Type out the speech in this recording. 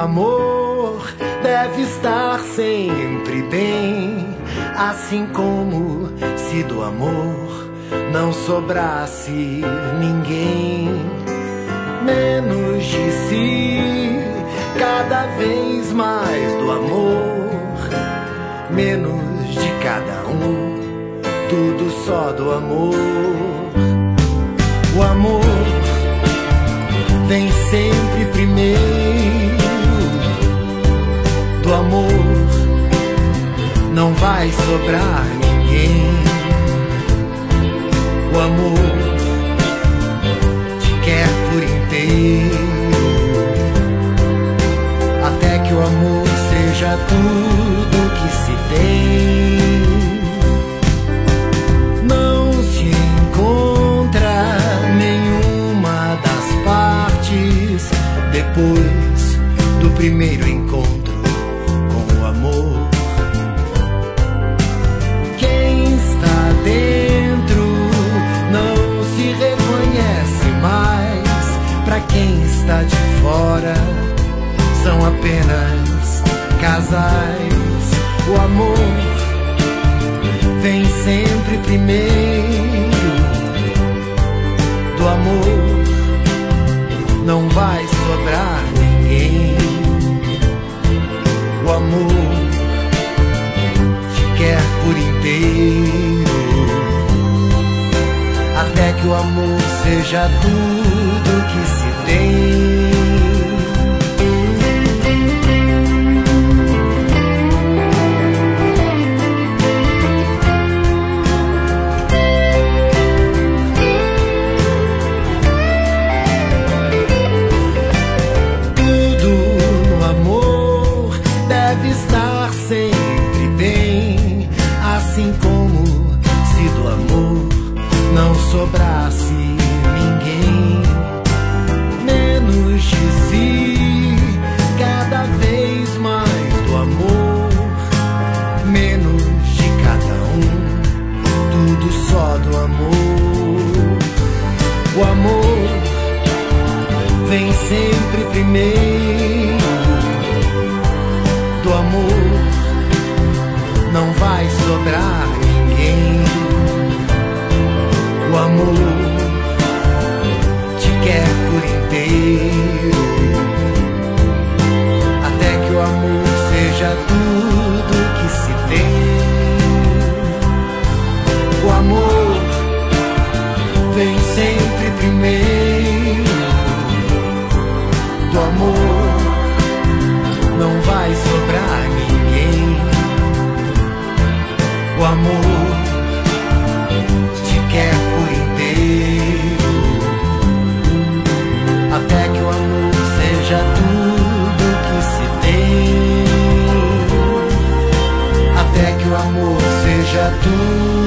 amor deve estar sempre bem, assim como se do amor não sobrasse ninguém. Menos de si, cada vez mais do amor, menos de cada um, tudo só do amor. O amor vem sempre primeiro, do amor não vai sobrar ninguém. O amor te quer por inteiro, até que o amor seja tudo que se tem. Não se encontra nenhuma das partes depois do primeiro encontro com o amor. Quem está dentro não se reconhece mais, pra quem está de fora são apenas casais. O amor vem sempre primeiro, do amor não vai sobrar ninguém. O amor te quer por inteiro, até que o amor seja tudo que se tem. Assim como se do amor não sobrasse ninguém. Menos de si, cada vez mais do amor, menos de cada um, tudo só do amor. O amor vem sempre primeiro, do amor não vai sobrar ninguém. O amor te quer por inteiro, até que o amor seja tudo que se tem. O amor vem sempre primeiro, do amor não vai sobrar ninguém. O amor te quer por inteiro, até que o amor seja tudo que se tem. Até que o amor seja tudo